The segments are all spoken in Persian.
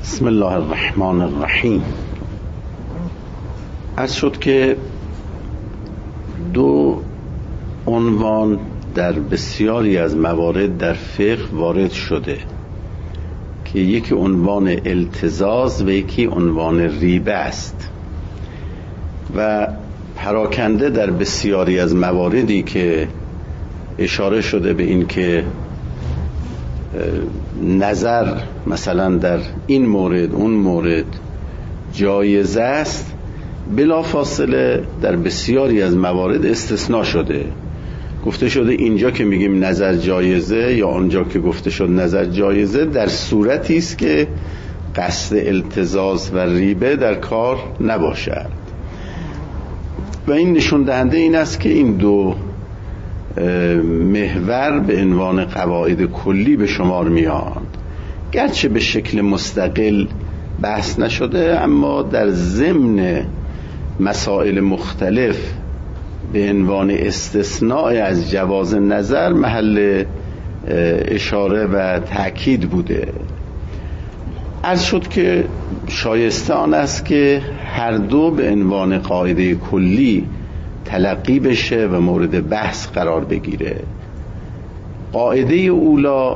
بسم الله الرحمن الرحیم. عرض شد که دو عنوان در بسیاری از موارد در فقه وارد شده که یکی عنوان التزاز و یکی عنوان ریبه است و پراکنده در بسیاری از مواردی که اشاره شده به این که نظر مثلا در این مورد اون مورد جایز است، بلا فاصله در بسیاری از موارد استثناء شده. گفته شده اینجا که میگیم نظر جایزه یا آنجا که گفته شد نظر جایزه در صورتی است که قصد التزاز و ریبه در کار نباشد و این نشون دهنده این است که این دو محور به عنوان قواعد کلی به شمار میاند، گرچه به شکل مستقل بحث نشده اما در ضمن مسائل مختلف به عنوان استثناء از جواز نظر محل اشاره و تأکید بوده. عرض شد که شایسته آن است که هر دو به عنوان قاعده کلی تلقی بشه و مورد بحث قرار بگیره. قاعده اولا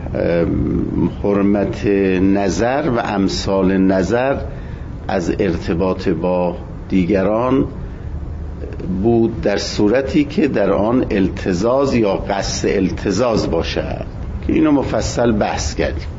حرمت نظر و امثال نظر از ارتباط با دیگران بود در صورتی که در آن التزاز یا قصد التزاز باشد که اینو مفصل بحث کردیم.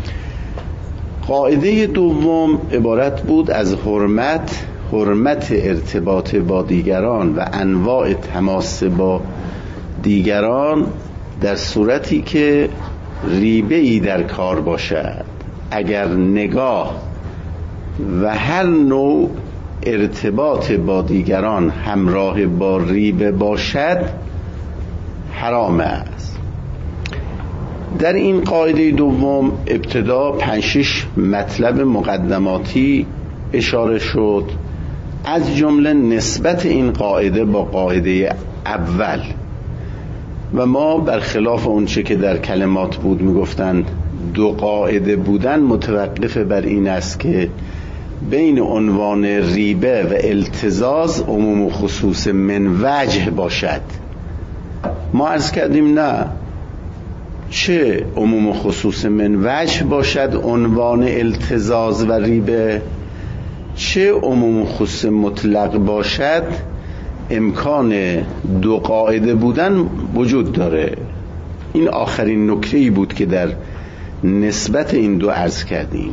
قاعده دوم عبارت بود از حرمت ارتباط با دیگران و انواع تماس با دیگران در صورتی که ریبه‌ای در کار باشد. اگر نگاه و هر نوع ارتباط با دیگران همراه با ریبه باشد حرام است. در این قاعده دوم ابتدا 5-6 مطلب مقدماتی اشاره شد، از جمله نسبت این قاعده با قاعده اول و ما برخلاف اونچه که در کلمات بود میگفتن دو قاعده بودن متوقف بر این است که بین عنوان ریبه و التزاز عموم و خصوص من وجه باشد. ما عرض کردیم نه، چه عموم و خصوص من وجه باشد عنوان التزاز و ریبه، چه عموم و خصوص مطلق باشد امکان دو قاعده بودن وجود داره. این آخرین نکته‌ای بود که در نسبت این دو عرض کردیم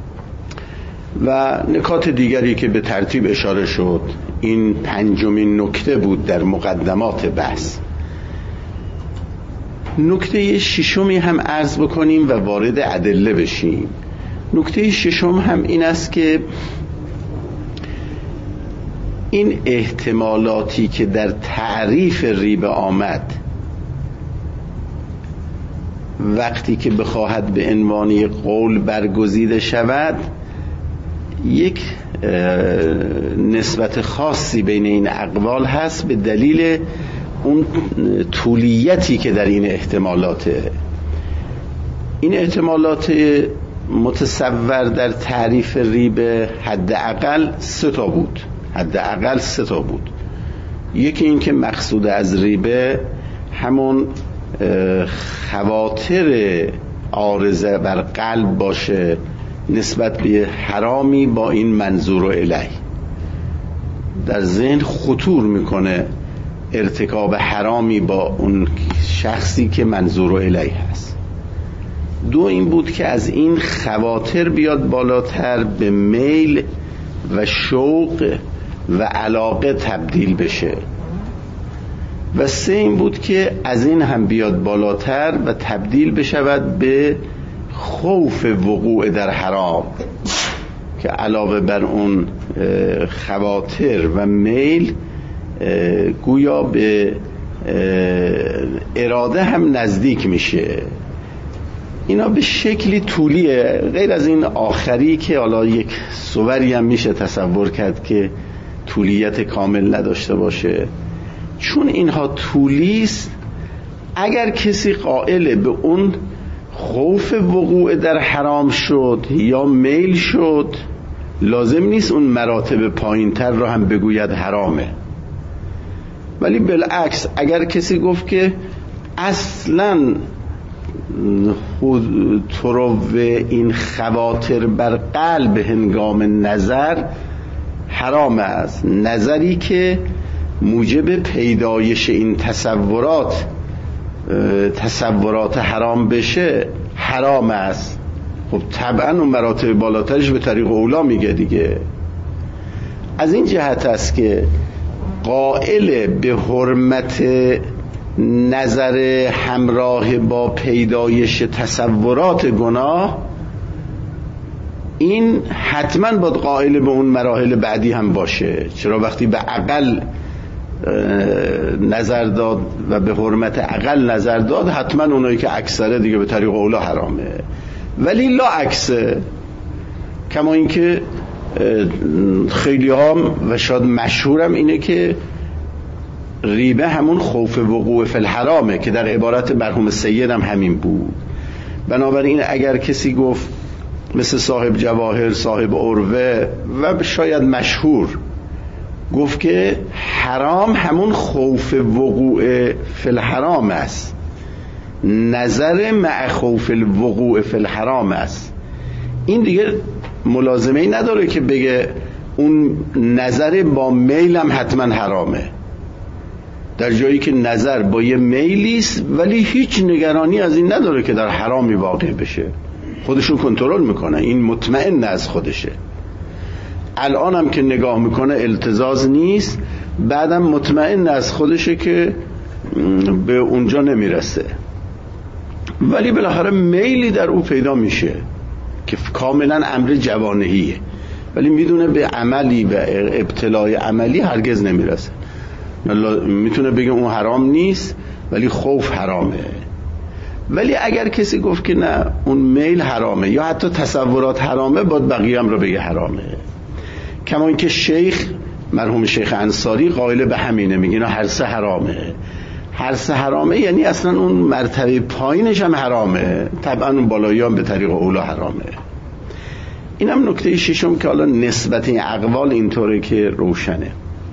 و نکات دیگری که به ترتیب اشاره شد. این 5مین نکته بود در مقدمات بحث. نکته 6 هم عرض بکنیم و وارد ادله بشیم. نکته 6 هم این است که این احتمالاتی که در تعریف ریبه آمد وقتی که بخواهد به عنوان قول برگزیده شود یک نسبت خاصی بین این اقوال هست به دلیل اون طولیتی که در این احتمالاته. این احتمالات متصور در تعریف ریبه حداقل 3 تا بود. یکی این که مقصود از ریبه همون خواطر عارضه بر قلب باشه نسبت به حرامی با این منظور الیه، در ذهن خطور میکنه ارتکاب حرامی با اون شخصی که منظور الیه هست. 2 این بود که از این خواطر بیاد بالاتر به میل و شوق و علاقه تبدیل بشه و 3 این بود که از این هم بیاد بالاتر و تبدیل بشود به خوف وقوع در حرام که علاوه بر اون خواطر و میل گویا به اراده هم نزدیک میشه. اینا به شکلی طولیه، غیر از این آخری که حالا یک صوری هم میشه تصور کرد که طولیت کامل نداشته باشه. چون اینها طولیست، اگر کسی قائل به اون خوف وقوع در حرام شد یا میل شد، لازم نیست اون مراتب پایینتر رو هم بگوید حرامه. ولی بالعکس اگر کسی گفت که اصلاً طرو این خواطر بر قلب هنگام نظر حرام است، نظری که موجب پیدایش این تصورات حرام بشه حرام است، خب طبعا اون مراتب بالاترش به طریق اولا میگه دیگه. از این جهت است که قائل به حرمت نظر همراه با پیدایش تصورات گناه، این حتما باید قائل به اون مراحل بعدی هم باشه. چرا وقتی به عقل نظر داد و به حرمت عقل نظر داد، حتما اونایی که اکثره دیگه به طریق اولا حرامه. ولی لا عکسه، کما اینکه خیلی هم و شاید مشهورم اینه که ریبه همون خوف وقوع فی الحرامه که در عبارت مرحوم سید هم همین بود. بنابراین اگر کسی گفت مثل صاحب جواهر، صاحب عروه و شاید مشهور، گفت که حرام همون خوف وقوع فی الحرام است، نظر مع خوف الوقوع فی الحرام است، این دیگه ملازمه ای نداره که بگه اون نظر با میلم حتما حرامه، در جایی که نظر با یه میلیست ولی هیچ نگرانی از این نداره که در حرامی واقع بشه، خودشون کنترل میکنه، این مطمئن از خودشه. الان هم که نگاه میکنه التزاز نیست، بعدم مطمئن از خودشه که به اونجا نمیرسه، ولی بالاخره میلی در او پیدا میشه که کاملا امر جوانهیه، ولی میدونه به عملی و ابتلای عملی هرگز نمیرسه. میتونه بگه اون حرام نیست ولی خوف حرامه. ولی اگر کسی گفت که نه اون میل حرامه یا حتی تصورات حرامه، باید بقیه هم رو بگه حرامه. کما اینکه شیخ مرحوم شیخ انصاری قائل به همینه، میگه نه هر سه حرامه. هر سه حرامه یعنی اصلا اون مرتبه پایینش هم حرامه، طبعا اون بالایی هم به طریق اولا حرامه. این هم نکته ششم که حالا نسبت این اقوال اینطوره که روشنه.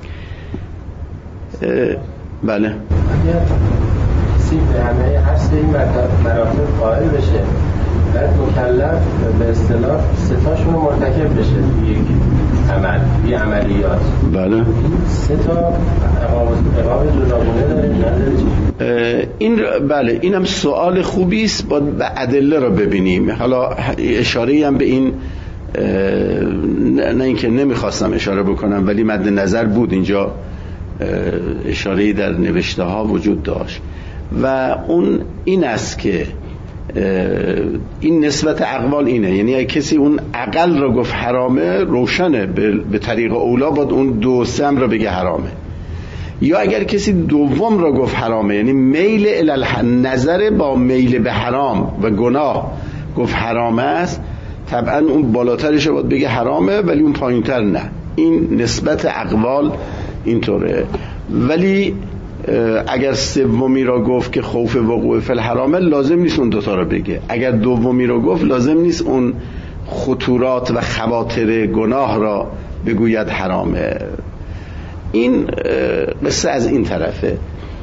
بله کسی به همه هر سه این مراتب قائل بشه، بعد مکلف به اصطلاح ستاشون مرتکب بشه یک عمل، یک عملیات. بله این سه تا عقاب جداگانه داره. این بله اینم سوال خوبی است، باید به ادله رو ببینیم. حالا اشاره‌ای هم به این نه اینکه نمیخواستم اشاره بکنم ولی مد نظر بود، اینجا اشاره‌ای در نوشته ها وجود داشت و اون این است که این نسبت اقوال اینه، یعنی اگه کسی اون اقل رو گفت حرامه، روشنه به طریق اولا باید اون دو سم رو بگه حرامه. یا اگر کسی دوم رو گفت حرامه، یعنی میل نظر با میل به حرام و گناه گفت حرامه است، طبعا اون بالاترش رو باید بگه حرامه ولی اون پایینتر نه. این نسبت اقوال اینطوره. ولی اگر سومی را گفت که خوف وقوع فی الحرام، لازم نیست اون دوتا را بگه. اگر دومی را گفت لازم نیست اون خطورات و خواطر گناه را بگوید حرامه. این قصه از این طرفه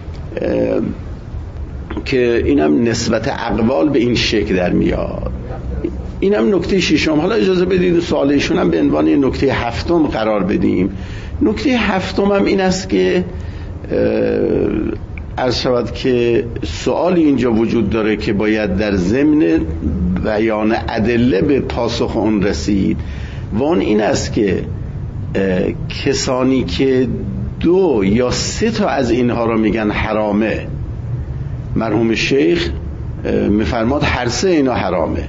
که اینم نسبت اقوال به این شکل در میاد. اینم نکته ششم. حالا اجازه بدید سوال ایشون هم به عنوان نکته هفتم قرار بدیم. نکته هفتم هم این است که عرض شود که سوالی اینجا وجود داره که باید در ضمن بیان ادله به پاسخ اون رسید و اون این است که کسانی که 2 یا 3 تا از اینها رو میگن حرامه، مرحوم شیخ میفرماد هر 3 اینا حرامه.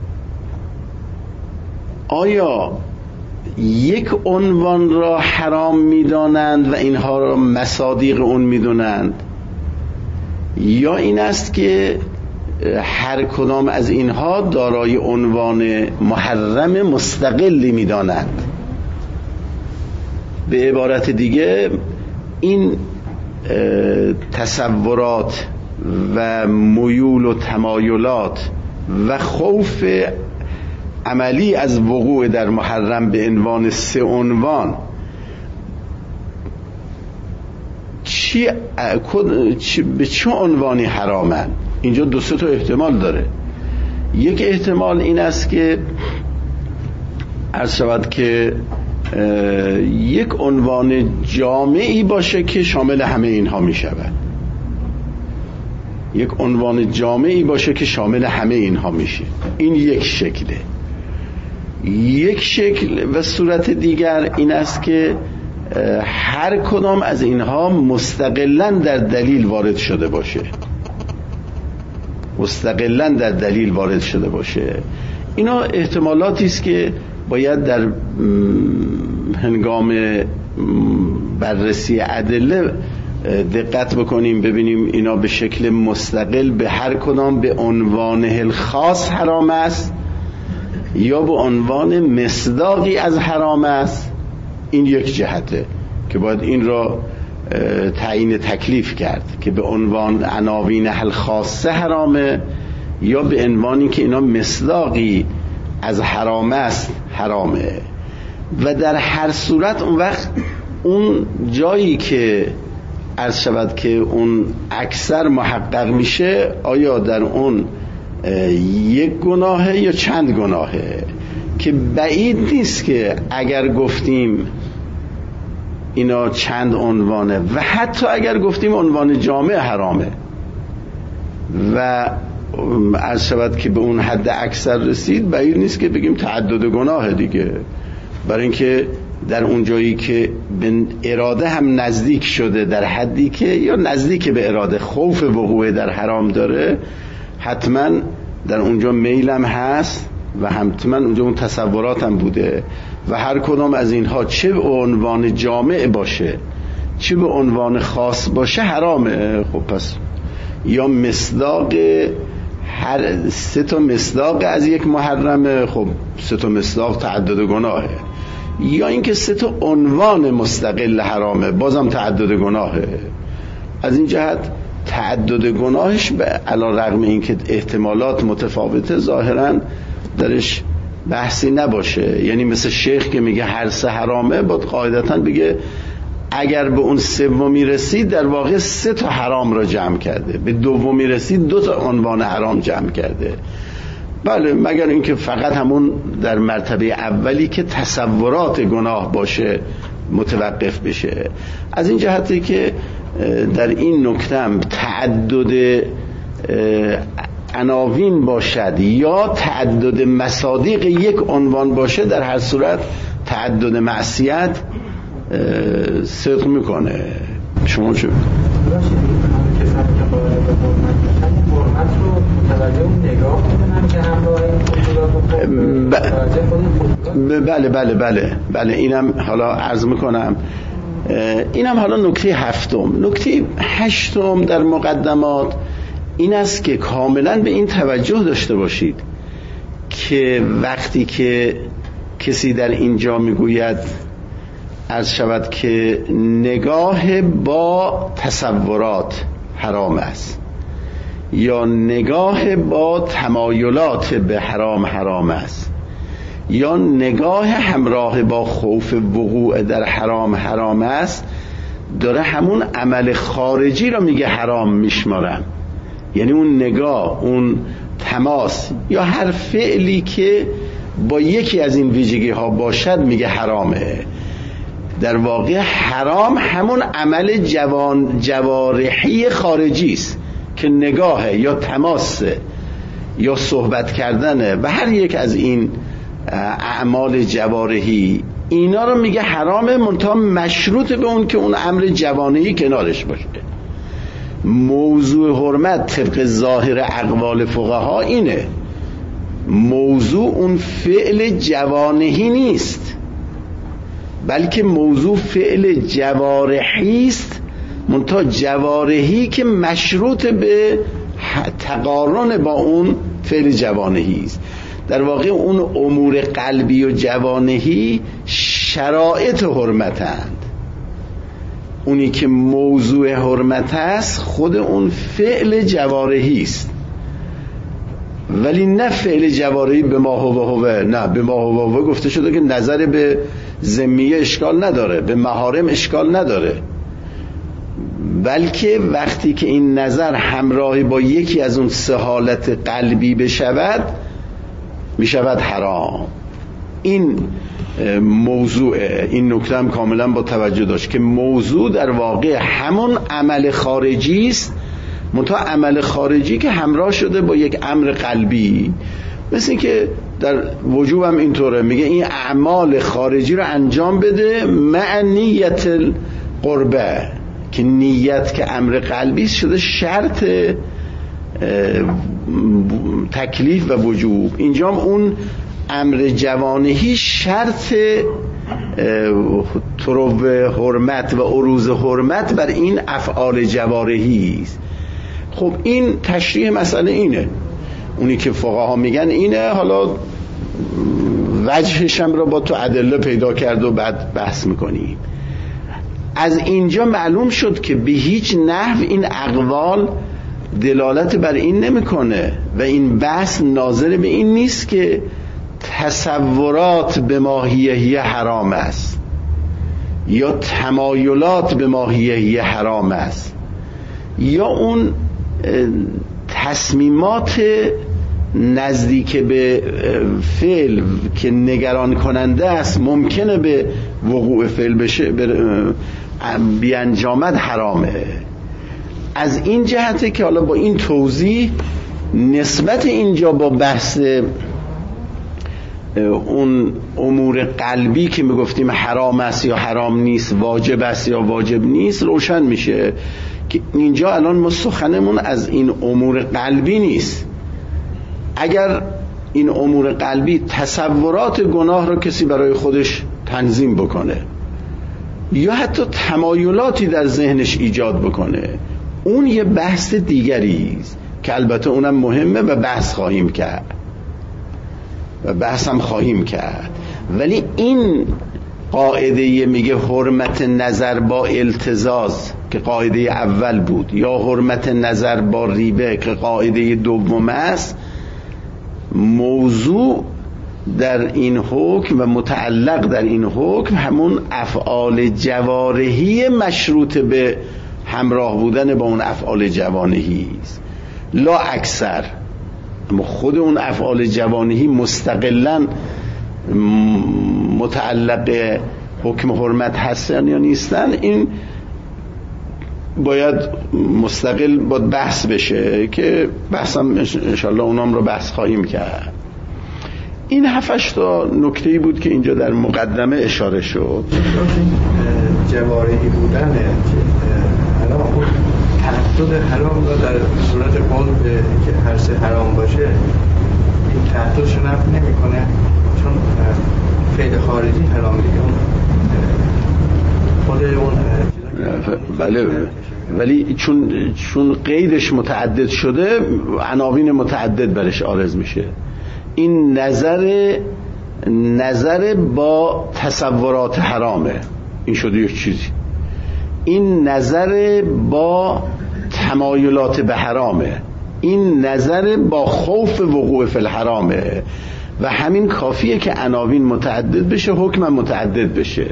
آیا یک عنوان را حرام میدانند و اینها را مصادیق اون میدونند، یا این است که هر کدام از اینها دارای عنوان محرم مستقلی میدانند؟ به عبارت دیگه این تصورات و میول و تمایلات و خوف عملی از وقوع در محرم به عنوان 3 عنوان به چه عنوانی حرامن؟ اینجا 2-3 تا احتمال داره. یک احتمال این است که عرض شود که یک عنوان جامعی باشه که شامل همه اینها می شود. یک عنوان جامعی باشه که شامل همه اینها میشه. این یک شکله. یک شکل و صورت دیگر این است که هر کدام از اینها مستقلاً در دلیل وارد شده باشه. مستقلاً در دلیل وارد شده باشه. اینا احتمالاتی است که باید در هنگام بررسی ادله دقت بکنیم، ببینیم اینا به شکل مستقل به هر کدام به عنوانه الخاص حرام است یا به عنوان مصداقی از حرام است. این یک جهته که باید این را تعیین تکلیف کرد که به عنوان عناوین الخاصه حرامه یا به عنوانی که اینا مصداقی از حرام است حرامه. و در هر صورت اون وقت اون جایی که عرض شود که اون اکثر محقق میشه، آیا در اون یک گناهه یا چند گناهه، که بعید نیست که اگر گفتیم اینا چند عنوانه و حتی اگر گفتیم عنوان جامع حرامه و عرض شود که به اون حد اکثر رسید، بعید نیست که بگیم تعدد گناه دیگه، برای اینکه در اون جایی که به اراده هم نزدیک شده در حدی که یا نزدیک به اراده خوف وقوع در حرام داره، حتما در اونجا میلم هست و حتما اونجا اون تصورات هم بوده و هر کدام از اینها چه به عنوان جامع باشه چه به عنوان خاص باشه حرامه. خب پس یا مصداق هر 3 تا مصداق از یک محرمه، خب 3 تا مصداق تعدد گناهه، یا اینکه 3 تا عنوان مستقل حرامه، بازم تعدد گناهه. از این جهت تعدد گناهش به علی رغم اینکه احتمالات متفاوته ظاهرا درش بحثی نباشه. یعنی مثل شیخ که میگه هر 3 حرامه، باید قاعدتا بگه اگر به اون 3می رسید در واقع 3 تا حرام را جمع کرده، به 2می رسید 2 تا عنوان حرام جمع کرده. بله، مگر اینکه فقط همون در مرتبه اولی که تصورات گناه باشه متوقف بشه. از این جهتی که در این نکته هم تعدد عناوین باشد یا تعدد مصادیق یک عنوان باشه، در هر صورت تعدد معصیت صدق میکنه. شما چه؟ بله اینم حالا عرض میکنم. اینم حالا نکته 7. نکته 8 در مقدمات این است که کاملا به این توجه داشته باشید که وقتی که کسی در اینجا میگوید عرض شود که نگاه با تصورات حرام است یا نگاه با تمایلات به حرام است یا نگاه همراه با خوف وقوع در حرام است، داره همون عمل خارجی رو میگه حرام میشمارم. یعنی اون نگاه، اون تماس یا هر فعلی که با یکی از این ویژگی ها باشد میگه حرامه. در واقع حرام همون عمل جوارحی خارجی است که نگاه یا تماس یا صحبت کردن و هر یک از این اعمال جوارحی، اینا رو میگه حرامه، منتها مشروط به اون که اون امر جوانحی کنارش باشه. موضوع حرمت طبق ظاهر اقوال فقها اینه، موضوع اون فعل جوانحی نیست، بلکه موضوع فعل جوارحی است، منتها جوارحی که مشروط به تقارن با اون فعل جوانحی است. در واقع اون امور قلبی و جوانحی شرایط حرمتند، اونی که موضوع حرمت است خود اون فعل جوارحی است ولی نه فعل جوارحی به ما هو، نه به ما هو گفته شده که نظر به ذمیه اشکال نداره، به محارم اشکال نداره، بلکه وقتی که این نظر همراهی با یکی از اون سه حالت قلبی بشود میشود حرام. این موضوع، این نکته هم کاملا با توجه داشت که موضوع در واقع همون عمل خارجی است، منتها عمل خارجی که همراه شده با یک امر قلبی. مثل این که در وجوب هم اینطوره، میگه این اعمال خارجی رو انجام بده مع نیت القربه، که نیت که امر قلبی شده شرط تکلیف و وجوب. اینجا اون امر جوانهی شرط طرب حرمت و عروض حرمت بر این افعال جوارحی است. خب این تشریح مسئله اینه، اونی که فقها میگن اینه، حالا وجهش هم رو با تو ادله پیدا کرد و بعد بحث میکنیم. از اینجا معلوم شد که به هیچ نحو این اقوال دلالت بر این نمیکنه و این بحث ناظر به این نیست که تصورات به ماهیه حرام است یا تمایلات به ماهیه حرام است یا اون تصمیمات نزدیک به فعل که نگران کننده است ممکنه به وقوع فعل بشه بیانجامد حرامه. از این جهته که حالا با این توضیح نسبت اینجا با بحث اون امور قلبی که میگفتیم حرام است یا حرام نیست، واجب است یا واجب نیست، روشن میشه که اینجا الان ما سخنمون از این امور قلبی نیست. اگر این امور قلبی تصورات گناه رو کسی برای خودش تنظیم بکنه یا حتی تمایلاتی در ذهنش ایجاد بکنه، اون یه بحث دیگری است که البته اونم مهمه و بحث خواهیم کرد و بحث هم خواهیم کرد. ولی این قاعده میگه حرمت نظر با التزاز که قاعده اول بود یا حرمت نظر با ریبه که قاعده دوم است، موضوع در این حکم و متعلق در این حکم همون افعال جوارحی مشروط به همراه بودن با اون افعال جوانحی است، لا اکثر. اما خود اون افعال جوانحی مستقلاً متعلق حکم حرمت هستن یا نیستن، این باید مستقل با بحث بشه که بحث هم انشالله اونام رو بحث خواهیم کرد. این 7-8 تا نکته‌ای بود که اینجا در مقدمه اشاره شد. جوارحی بودن الان اون تعدد حرام رو در صورت قول که هر سه حرام باشه این تعددش نفی نمی‌کنه، چون فعل خارجی حرام دیگه خود اون بله، ولی چون قیدش متعدد شده عناوین متعدد برش عارض میشه. این نظر با تصورات حرامه، این شده یک چیزی. این نظر با تمایلات به حرامه، این نظر با خوف وقوع فی الحرامه و همین کافیه که عناوین متعدد بشه، حکم متعدد بشه.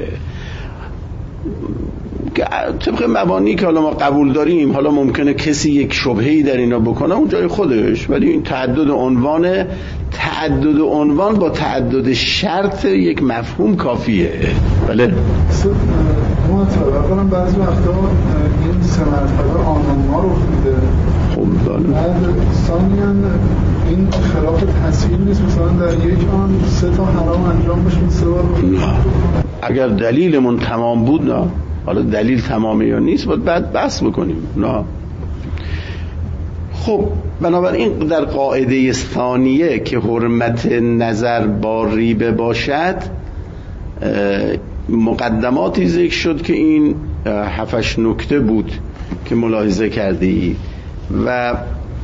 طبق مبانی که حالا ما قبول داریم، حالا ممکنه کسی یک شبهه‌ای در اینا بکنه اون جای خودش، ولی این تعدد عنوان با تعدد شرط یک مفهوم کافیه. بله اولا بعضی وقتا این سه مرتبه آنما رو میده. خب بعد ثانیاً این خلاف تصویر نیست، مثلا در یک آن 3 تا حرام انجام بشه 3 بار. اگر دلیلمون تمام بود، نه حالا دلیل تمامه یا نیست باید بعد بحث بکنیم، نه. خب بنابراین در قاعده ثانیه که حرمت نظر با ریبه باشد مقدماتی ذکر شد که این 7-8 نکته بود که ملاحظه کردید و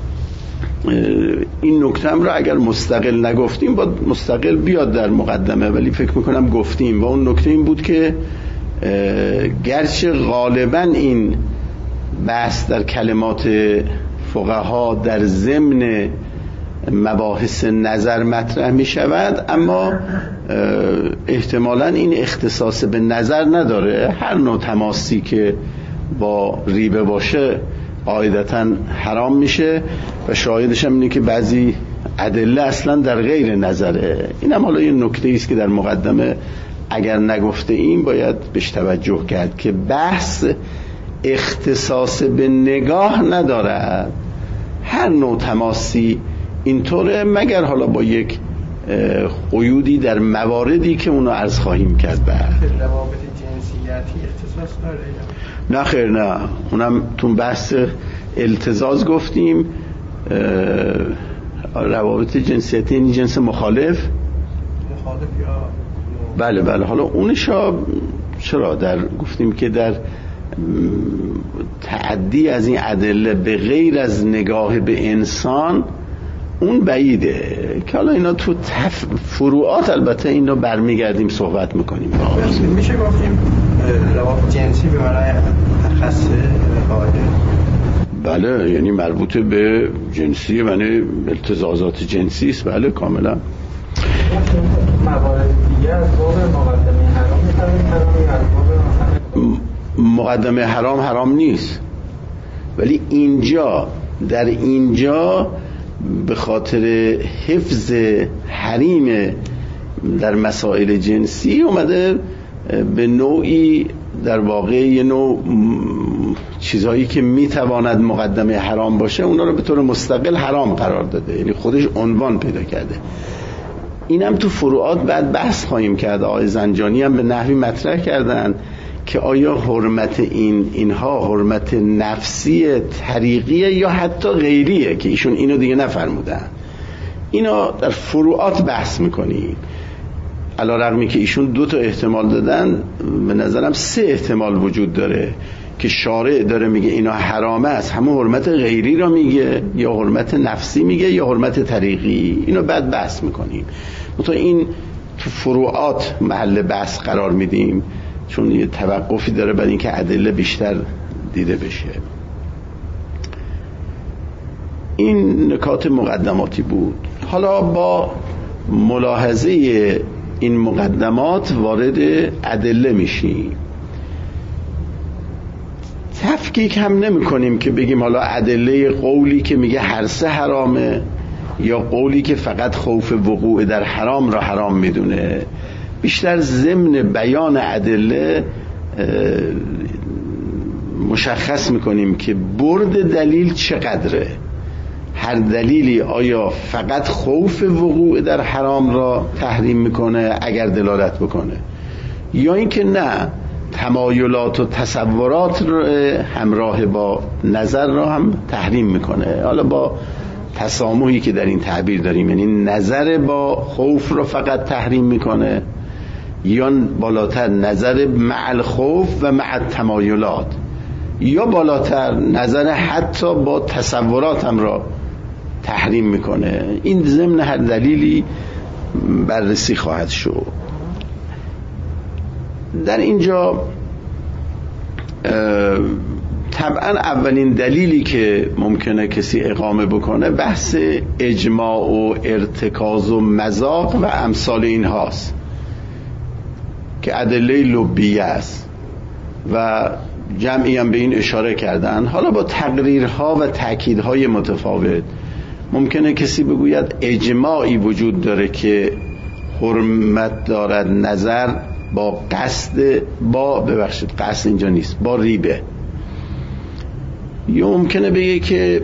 این نکته هم را اگر مستقل نگفتیم باید مستقل بیاد در مقدمه، ولی فکر میکنم گفتیم. و اون نکته این بود که گرچه غالبا این بحث در کلمات فقها در ضمن مباحث نظر مطرح می شود، اما احتمالاً این اختصاص به نظر نداره. هر نوع تماسی که با ریبه باشه قاعدتاً حرام میشه و شاهدش هم اینه که بعضی ادله اصلا در غیر نظره. این هم حالا یه نکته است که در مقدمه اگر نگفته این باید بهش توجه کرد که بحث اختصاص به نگاه ندارد. هر نوع تماسی اینطوره، مگر حالا با یک قیودی در مواردی که اونو عرض خواهیم کرد. روابط جنسیتی اختصاص داره؟ نه خیر، نه، اونم تو بحث التزاز گفتیم. روابط جنسیتی یعنی جنس مخالف یا بله حالا اونشا چرا گفتیم که در تعدی از این ادله به غیر از نگاه به انسان اون بعیده که حالا اینا تو فروعات البته اینا برمیگردیم صحبت میکنیم. میشه گفتیم روابط جنسی به معنای اخص قاعده؟ بله، یعنی مربوط به جنسی، یعنی التزازات جنسی است. بله کاملا. موارد دیگه از باب مقدمه حرام می‌فهمیم مقدمه حرام نیست، ولی در اینجا به خاطر حفظ حریم در مسائل جنسی اومده به نوعی در واقع یه نوع چیزهایی که میتواند مقدمه حرام باشه اونا رو به طور مستقل حرام قرار داده، یعنی خودش عنوان پیدا کرده. اینم تو فروعات بعد بحث خواهیم کرد. آقای زنجانی هم به نحوی مطرح کردن که آیا حرمت اینها حرمت نفسی طریقیه یا حتی غیریه، که ایشون اینو دیگه نفرمودن. اینا در فروعات بحث میکنیم. علی‌رغمی که ایشون 2 تا احتمال دادن، به نظرم 3 احتمال وجود داره که شارع داره میگه اینا حرامه است، همون حرمت غیری را میگه یا حرمت نفسی میگه یا حرمت طریقی. اینو بعد بحث میکنیم. مثلا این تو فروعات محل بحث قرار میدیم چون یه توقفی داره بعد اینکه ادله بیشتر دیده بشه. این نکات مقدماتی بود. حالا با ملاحظه این مقدمات وارد ادله میشیم. تفکیک هم نمی کنیم که بگیم حالا ادله قولی که میگه هر سه حرامه یا قولی که فقط خوف وقوع در حرام را حرام میدونه. بیشتر ضمن بیان ادله مشخص میکنیم که برد دلیل چقدره. هر دلیلی آیا فقط خوف وقوع در حرام را تحریم میکنه اگر دلالت بکنه، یا اینکه نه تمایلات و تصورات همراه با نظر را هم تحریم میکنه. حالا با تسامحی که در این تعبیر داریم، یعنی نظر با خوف را فقط تحریم میکنه یا بالاتر نظر مع الخوف و مع التمایلات، یا بالاتر نظر حتی با تصورات هم را تحریم میکنه. این ضمن هر دلیلی بررسی خواهد شد. در اینجا طبعا اولین دلیلی که ممکنه کسی اقامه بکنه بحث اجماع و ارتکاز و مذاق و امثال این هاست که ادله لبیه است و جمعی هم به این اشاره کردن. حالا با تقریرها و تأکیدهای متفاوت ممکنه کسی بگوید اجماعی وجود داره که حرمت دارد نظر با قصد قصد اینجا نیست، با ریبه. یا ممکنه بگه که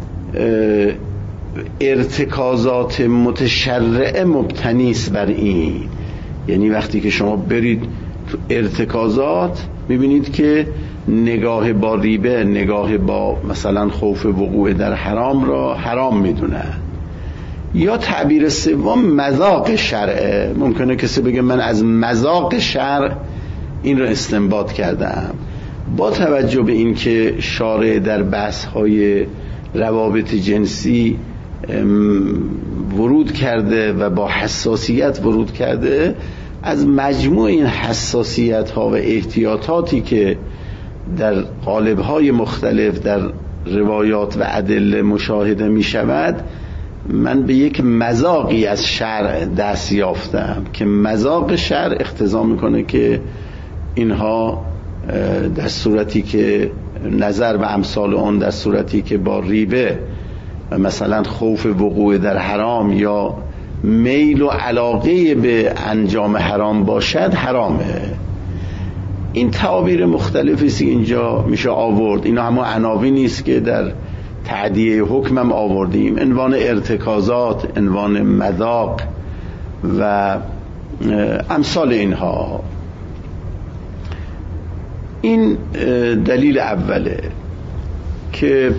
ارتکازات متشرعه مبتنی است بر این، یعنی وقتی که شما برید تو ارتکازات میبینید که نگاه با ریبه، نگاه با مثلا خوف وقوع در حرام را حرام میدونه. یا تعبیر سوم مذاق شرعه، ممکنه کسی بگه من از مذاق شرع این را استنباط کردم. با توجه به این که شارع در بحث‌های روابط جنسی ورود کرده و با حساسیت ورود کرده، از مجموع این حساسیت‌ها و احتیاطاتی که در قالب‌های مختلف در روایات و ادله مشاهده می‌شود، من به یک مذاقی از شرع دست یافتم که مذاق شرع اقتضا میکنه که اینها در صورتی که نظر به امثال اون در صورتی که با ریبه و مثلا خوف وقوع در حرام یا میل و علاقه به انجام حرام باشد حرامه. این تعابیر مختلفی است اینجا میشه آورد. اینا همون عناوینی نیست که در تعدیه حکمم آوردیم، عنوان ارتکازات، عنوان مذاق و امثال اینها. این دلیل اوله که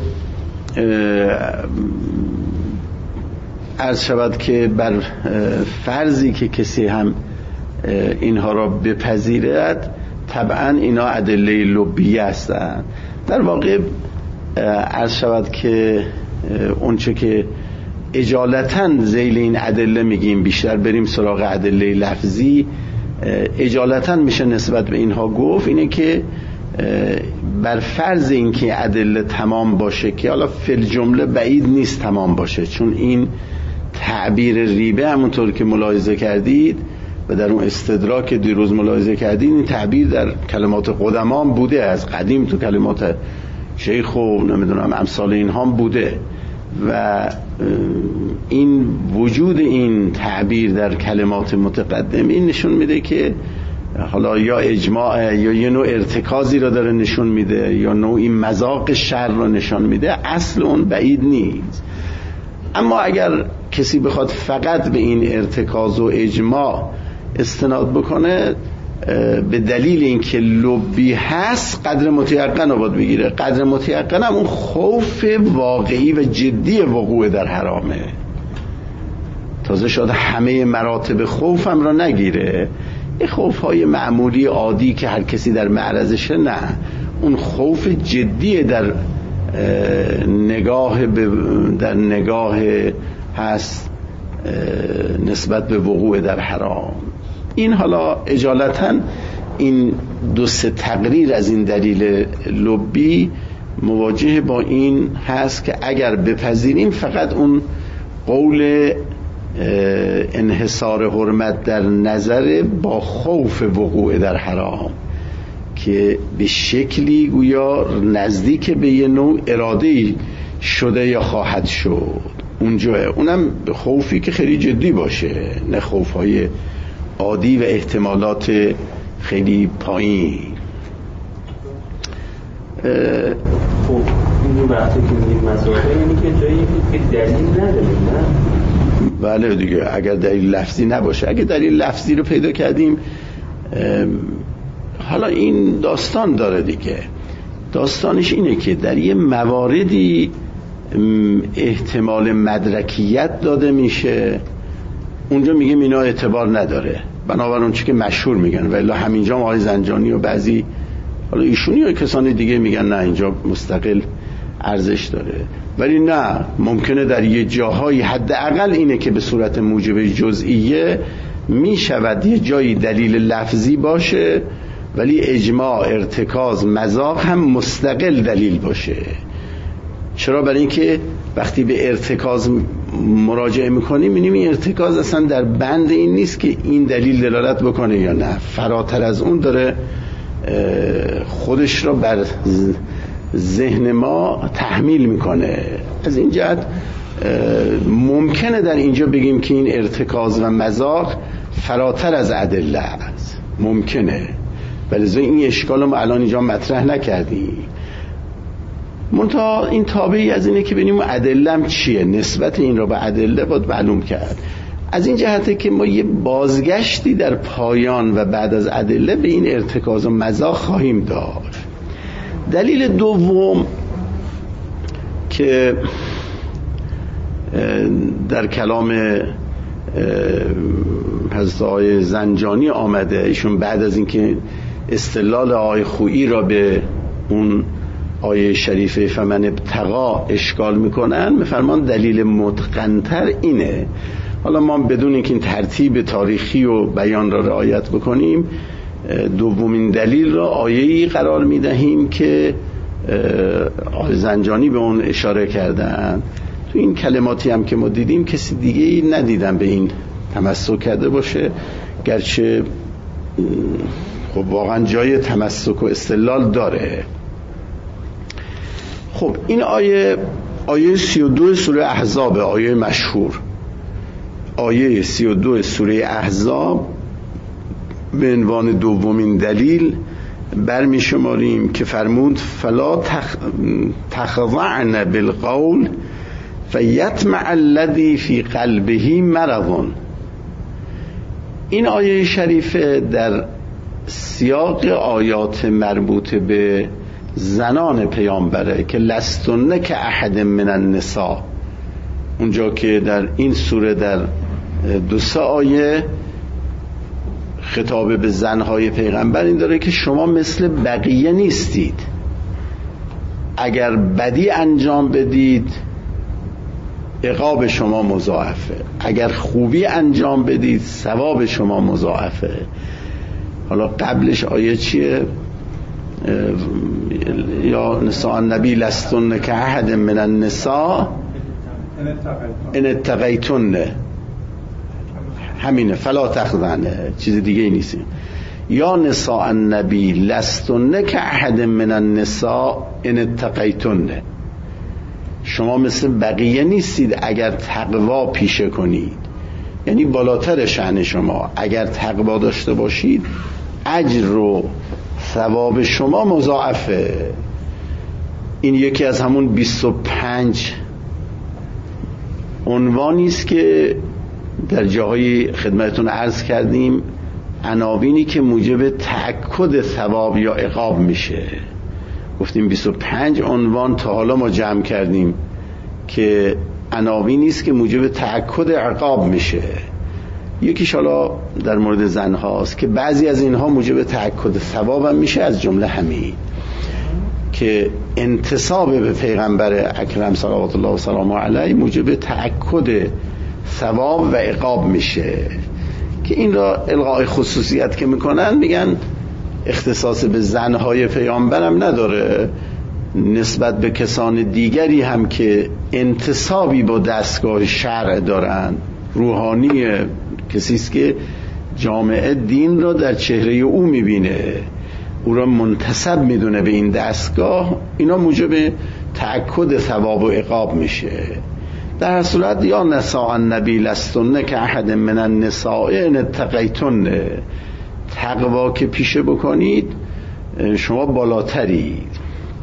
عرض شود که بر فرضی که کسی هم اینها را بپذیرد طبعا اینا ادله لبیه هستند. در واقع عرض شود که اونچه که اجالتا ذیل این ادله میگیم، بیشتر بریم سراغ ادله لفظی، اجالتا میشه نسبت به اینها گفت اینه که بر فرض اینکه ادله تمام باشه، که حالا فی الجمله بعید نیست تمام باشه، چون این تعبیر ریبه همونطور که ملاحظه کردید و در اون استدراک دیروز ملاحظه کردید، این تعبیر در کلمات قدما بوده، از قدیم تو کلمات شیخ و نمیدونم امثال اینها بوده و این وجود این تعبیر در کلمات متقدم این نشون میده که حالا یا اجماع یا یه نوع ارتکازی را داره نشون میده یا نوعی مذاق شر را نشون میده، اصل اون بعید نیست. اما اگر کسی بخواد فقط به این ارتکاز و اجماع استناد بکنه به دلیل اینکه لبی هست، قدر متیقن رو باید بگیره. قدر متیقن هم اون خوف واقعی و جدی وقوع در حرامه. تازه شاید همه مراتب خوف هم را نگیره، این خوف‌های معمولی عادی که هر کسی در معرضشه، نه، اون خوف جدی در نگاه هست نسبت به وقوع در حرام. این حالا اجالتا این دو سه تقریر از این دلیل لبی مواجه با این هست که اگر بپذیریم فقط اون قول انحصار حرمت در نظر با خوف وقوع در حرام که به شکلی گویا نزدیک به یه نوع اراده‌ای شده یا خواهد شد اونجا، اونم خوفی که خیلی جدی باشه، نه خوف‌های عادی و احتمالات خیلی پایین. خب این وقتی که میگید مسائل یعنی که جایی که دلیل نداره، نه؟ بله دیگه، اگر دلیل لفظی نباشه. اگر دلیل لفظی رو پیدا کردیم، حالا این داستان داره دیگه. داستانش اینه که در یه مواردی احتمال مدرکیت داده میشه، اونجا میگیم اینا اعتبار نداره، بنابراین چی که مشهور میگن. ولی همینجا آقای زنجانی و بعضی حالا ایشونی یا کسان دیگه میگن نه اینجا مستقل ارزش داره. ولی نه، ممکنه در یه جاهایی حداقل اینه که به صورت موجب جزئیه میشود یه جایی دلیل لفظی باشه ولی اجماع، ارتکاز، مذاق هم مستقل دلیل باشه. چرا؟ برای اینکه وقتی به ارتکاز مراجعه میکنیم می‌بینیم این ارتکاز اصلا در بند این نیست که این دلیل دلالت بکنه یا نه، فراتر از اون داره خودش را بر ذهن ما تحمیل میکنه. از این جهت ممکنه در اینجا بگیم که این ارتکاز و مذاق فراتر از ادله است، ممکنه، ولی این اشکال ما الان اینجا مطرح نکردیم. منتها این تابعی از اینه که ببینیم ادله‌ام چیه، نسبت این را به ادله باید معلوم کرد. از این جهته که ما یه بازگشتی در پایان و بعد از ادله به این ارتکاز و مذاق خواهیم داشت. دلیل دوم که در کلام حضرت آقای زنجانی آمده، ایشون بعد از اینکه استدلال آقای خویی را به اون آیه شریفه فمن ابتغا اشکال میکنن، میفرمان دلیل متقن‌تر اینه. حالا ما بدون اینکه این ترتیب تاریخی و بیان را رعایت بکنیم، دومین دلیل را آیه‌ای قرار میدهیم که آقای زنجانی به اون اشاره کردن تو این کلماتی هم که ما دیدیم کسی دیگه ای ندیدم به این تمسک کرده باشه، گرچه خب واقعا جای تمسک و استدلال داره. خب این آیه 32 سوره احزاب، آیه مشهور، آیه 32 سوره احزاب به عنوان دومین دلیل برمی شماریم که فرمود فلا تخضعن بالقول فیطمع الذی فی قلبه مرض. این آیه شریفه در سیاق آیات مربوط به زنان پیامبره که لستن که احد من النساء، اونجا که در این سوره در 2 آیه خطاب به زنهای پیغمبر این داره که شما مثل بقیه نیستید، اگر بدی انجام بدید عقاب شما مضاعفه، اگر خوبی انجام بدید ثواب شما مضاعفه. حالا قبلش آیه چیه؟ یا نساء النبی لستن که احد من النساء ان اتقیتن، همینه، فلا تخضعنه، چیز دیگه ای نیست. یا نساء النبی لستن که احد من النساء ان اتقیتن، شما مثل بقیه نیستید اگر تقوا پیشه کنید، یعنی بالاتر شأن شما، اگر تقوا داشته باشید اجر و ثواب شما مضاعفه. این یکی از همون 25 عنوانی است که در جاهای خدمتتون عرض کردیم، عناوینی که موجب تأکد ثواب یا عقاب میشه. گفتیم 25 عنوان تا حالا ما جمع کردیم که عناوینی است که موجب تأکد عقاب میشه. یکیش حالا در مورد زن هاست که بعضی از اینها موجب تأکد ثواب هم میشه، از جمله همین که انتساب به پیغمبر اکرم صلوات الله و سلامه علیه موجب تأکد ثواب و عقاب میشه، که این را الغای خصوصیت که میکنن میگن اختصاص به زنهای پیامبرم نداره، نسبت به کسان دیگری هم که انتسابی با دستگاه شرع دارن، روحانی کسی است که جامعه دین را در چهره او میبینه، او را منتسب میدونه به این دستگاه، اینا موجب تأکد ثواب و عقاب میشه. در هر صورت یا نساء النبی لستن که احد من النساء ان اتقیتن، تقوا که پیشه بکنید شما بالاترید.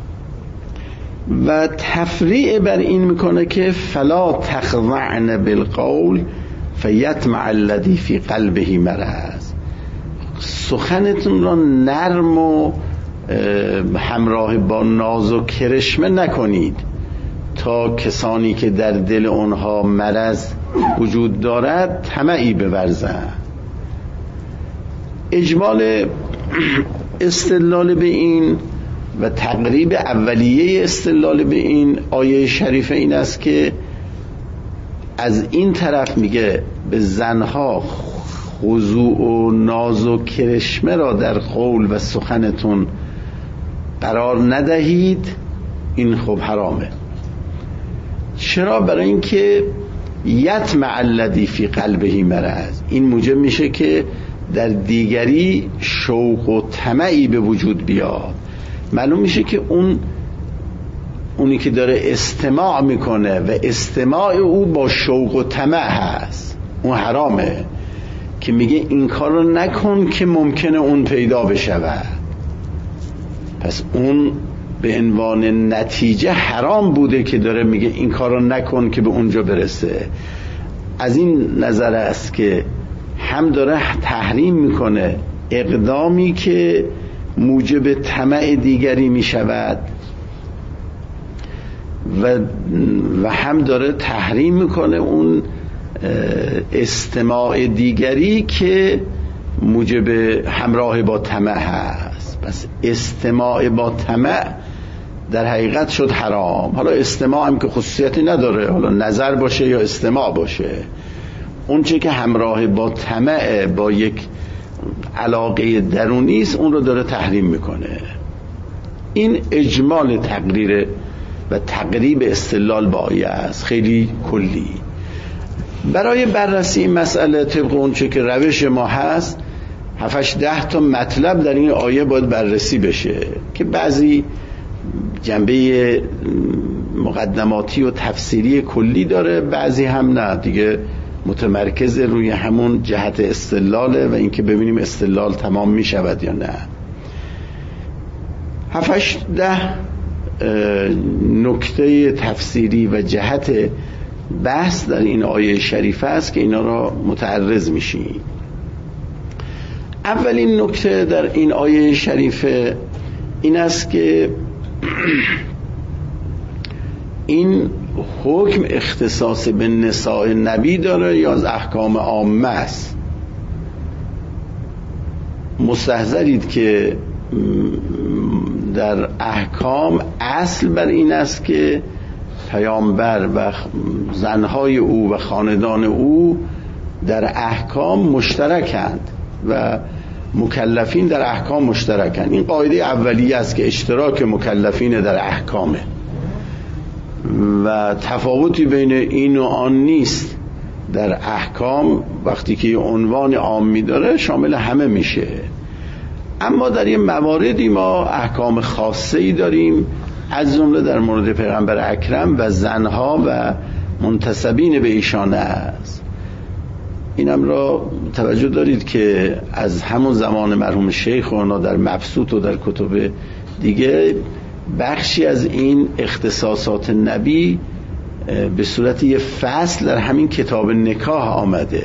و تفریع بر این میکنه که فلا تخضعن بالقول فیطمع الذی فی قلبه مرض، سخنتون را نرم و همراه با ناز و کرشمه نکنید تا کسانی که در دل اونها مرض وجود دارد طمعی بورزند. اجمال استدلال به این و تقریب اولیه استدلال به این آیه شریفه این است که از این طرف میگه به زنها خضوع و ناز و کرشمه را در قول و سخنتون قرار ندهید، این خب حرامه. چرا؟ برای اینکه یطمع الذی فی قلبه مرض، این موجب میشه که در دیگری شوق و طمعی به وجود بیاد. معلوم میشه که اونی که داره استماع میکنه و استماع او با شوق و طمع هست، اون حرامه، که میگه این کار رو نکن که ممکنه اون پیدا بشود. پس اون به عنوان نتیجه حرام بوده که داره میگه این کار رو نکن که به اونجا برسه. از این نظر است که هم داره تحریم میکنه اقدامی که موجب طمع دیگری میشود و هم داره تحریم میکنه اون استماع دیگری که موجب همراه با طمع هست. پس استماع با طمع در حقیقت شد حرام. حالا استماع هم که خصوصیتی نداره، حالا نظر باشه یا استماع باشه، اون چه که همراه با طمع، با یک علاقه درونی است، اون رو داره تحریم میکنه. این اجمال تقریر و تقریب استدلال با آیه است، خیلی کلی. برای بررسی این مسئله طبق اونچه که روش ما هست 7-10 تا مطلب در این آیه باید بررسی بشه که بعضی جنبه مقدماتی و تفسیری کلی داره، بعضی هم نه، دیگه متمرکز روی همون جهت استدلاله و اینکه ببینیم استدلال تمام می شود یا نه. 7-10 نکته تفسیری و جهت بحث در این آیه شریفه است که اینا را متعرض میشیم. اولین نکته در این آیه شریفه این است که این حکم اختصاص به نساء نبی داره یا از احکام عامه است. مستحضرید که در احکام اصل بر این است که پیامبر و زنهای او و خاندان او در احکام مشترکند و مکلفین در احکام مشترکند. این قاعده اولیه است که اشتراک مکلفین در احکامه و تفاوتی بین این و آن نیست. در احکام وقتی که عنوان عامی داره شامل همه میشه، اما در این مواردی ما احکام خاصه‌ای داریم، از جمله در مورد پیغمبر اکرم و زنها و منتسبین به ایشان است. اینم را توجه دارید که از همون زمان مرحوم شیخ و اونا در مبسوط و در کتب دیگه بخشی از این اختصاصات نبی به صورت یه فصل در همین کتاب نکاح آمده،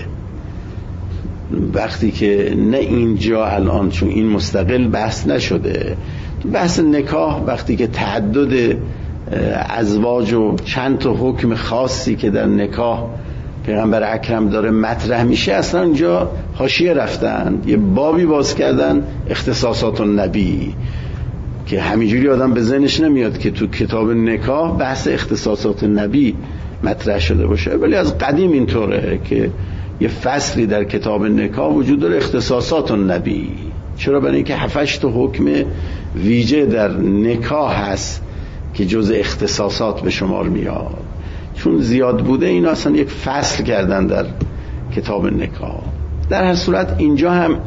وقتی که نه اینجا الان چون این مستقل بحث نشده. بحث نکاح وقتی که تعدد ازواج و چند تا حکم خاصی که در نکاح پیغمبر اکرم داره مطرح میشه، اصلا اینجا حاشیه رفتن، یه بابی باز کردن اختصاصات النبی که همینجوری آدم به ذهنش نمیاد که تو کتاب نکاح بحث اختصاصات نبی مطرح شده باشه، ولی از قدیم اینطوره که یه فصلی در کتاب نکاح وجود داره اختصاصات النبی. چرا؟ برای اینکه 7-8 تا حکم ویژه در نکاح هست که جز اختصاصات به شمار میاد. چون زیاد بوده اینا اصلا یک فصل کردن در کتاب نکاح. در هر صورت اینجا هم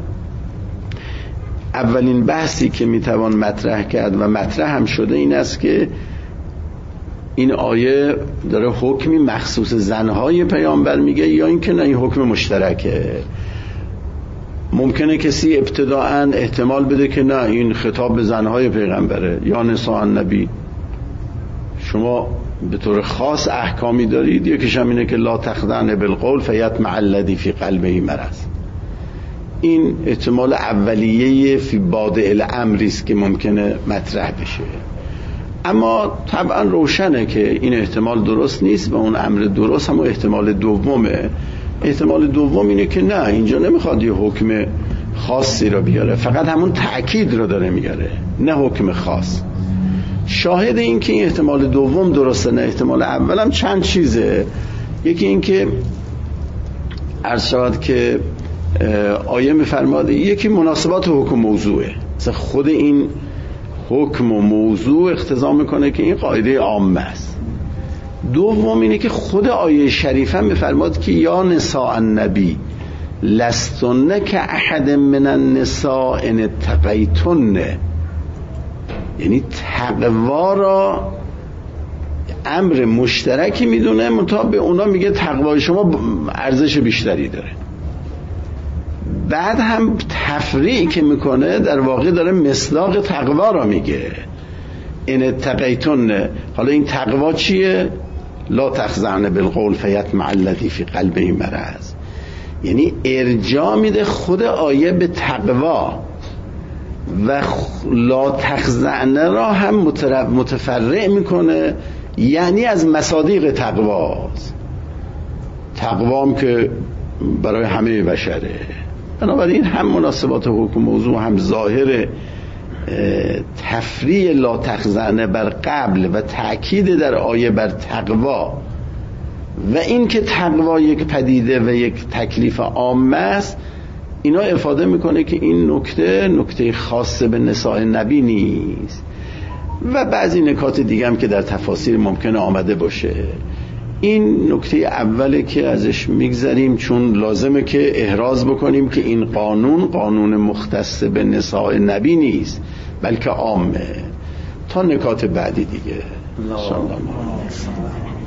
اولین بحثی که میتوان مطرح کرد و مطرح هم شده این است که این آیه داره حکمی مخصوص زنهای پیامبر میگه یا اینکه نه این حکم مشترکه. ممکنه کسی ابتداعاً احتمال بده که نه این خطاب به زنهای پیغمبره یا نساء النبی. شما به طور خاص احکامی دارید، یکیش هم اینه که لا تخضعن بالقول فیطمع الذی فی قلبه مرض. این احتمال اولیه فی بادئ الامر است که ممکنه مطرح بشه، اما طبعا روشنه که این احتمال درست نیست و اون امر درست هم احتمال دومه. احتمال دوم اینه که نه اینجا نمیخواد یه حکم خاصی رو بیاره، فقط همون تأکید رو داره میاره، نه حکم خاص. شاهد این که این احتمال دوم درسته نه احتمال اولم چند چیزه. یکی این که عرض شود که آیه میفرماده یکی مناسبات حکم موضوعه، مثلا خود این حکم و موضوع اقتضا میکنه که این قاعده عامه است. دوم اینه که خود آیه شریفه میفرماد که یا نساء النبی لستن که احد من النساء ان اتقیتن، یعنی تقوا را امر مشترکی میدونه، منتها به اونا میگه تقوای شما ارزش بیشتری داره. بعد هم تفریع که میکنه در واقع داره مصداق تقوا را میگه، ان اتقیتن. حالا این تقوا چیه؟ لا تخضعن بالقول فیطمع الذی فی قلبه مرض. یعنی ارجاع میده خود آیه به تقوا و لا تخضعن را هم متفرع میکنه، یعنی از مصادیق تقواست. تقوام که برای همه بشره. بنابراین هم مناسبات حکم موضوع هم ظاهر تفریع لا تخضعن بر قبل و تأکید در آیه بر تقوا و این که تقوا یک پدیده و یک تکلیف عام است، اینا افاده میکنه که این نکته خاصه به نساء نبی نیست. و بعضی نکات دیگه هم که در تفاسیر ممکنه آمده باشه. این نکته اوله که ازش میگذریم، چون لازمه که احراز بکنیم که این قانون مختص به نساء نبی نیست بلکه عامه. تا نکات بعدی دیگه.